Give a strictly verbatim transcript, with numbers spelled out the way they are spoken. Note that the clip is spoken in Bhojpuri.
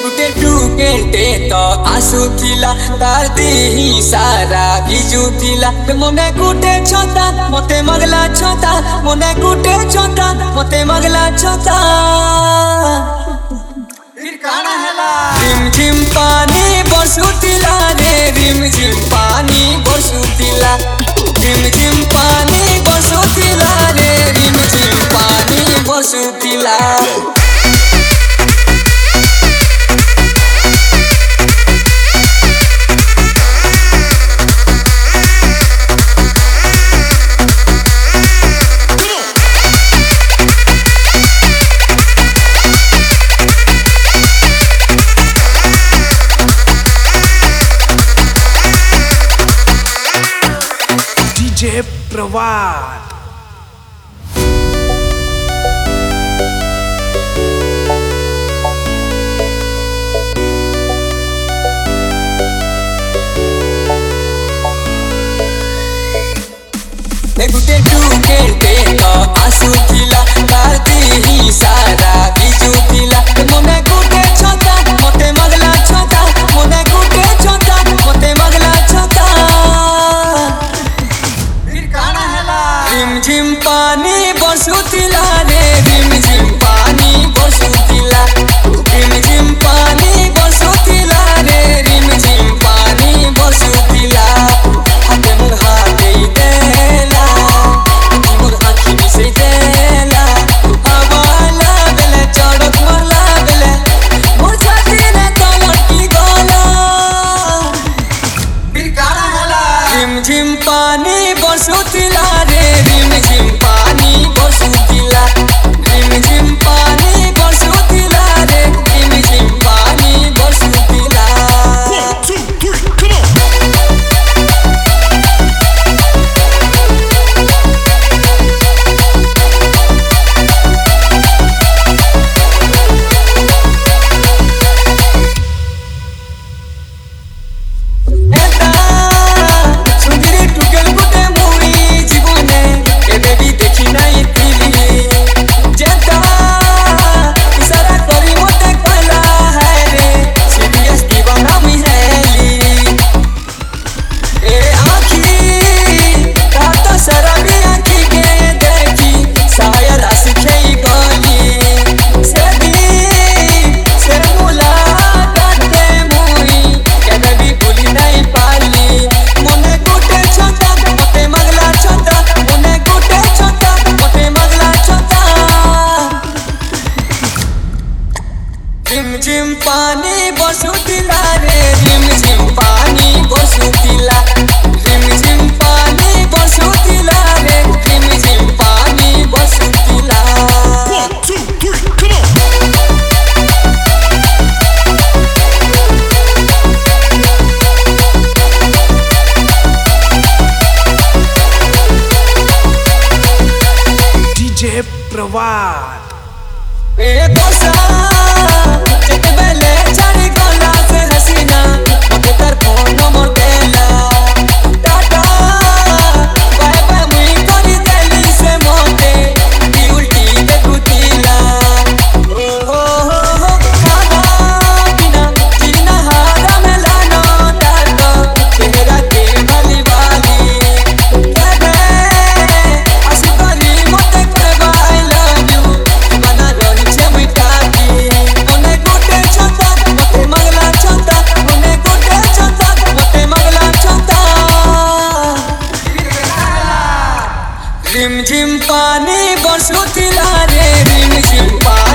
गुटे टुकेटे तो आसुथिला तार देही सारा भिजुथिला मने गुटे छता मते मगला छता मने गुटे छता मते मगला छता फिर काना हैला रिम झिम पानी बरसुथिला रे रिम झिम पानी बरसुथिला रिम झिम पानी बरसुथिला रे रिम झिम पानी बरसुथिला प्रवाद गुटे टुकेटे तो आसुथिला तार देही सारा भिजुथिला मने गुटे छता मते मगला छता मने गुटे छता मते मगला छता फिर काना हैला रिम झिम पानी बरसुथिला रे रिम झिम पानी बरसुथिला रिम झिम पानी बरसुथिला रे रिम झिम पानी बरसुथिला हाथे मुर हाथे देला मुर आँखी मिसे देला हवाला बेले चढ़क मरला बेले मोर छाती रे तलटी गला फिर काना हैला रिम झिम पानी बरसुथिला रे रिम झिम पानी बरसुथिला रिम झिम पानी बरसुथिला रे रिम झिम पानी बरसुथिला रिम झिम पानी बरसुथिला रे रिम झिम पानी बरसुथिला रिम झिम पानी बरसुथिला रे रिम झिम पानी बरसुथिला डीजे प्रवाद ए कोसा चट बेले चारी गला से हसीना मते कर फोन नंबर देला टाटा बाय बाय मुई करी देली से मोते दी उल्टी दे कुतिला ओ हो हो खाना पीना जीना हारा में लाना टाटा तेरा के वाली वाली बे आशी करी मते कर आई लव यू बना रही छे मुई काकी मने गुटे छता मते मगला छता मने गुटे छता मते मगला छता रिम झिम पानी बरसुथिला रे रिम झिम पानी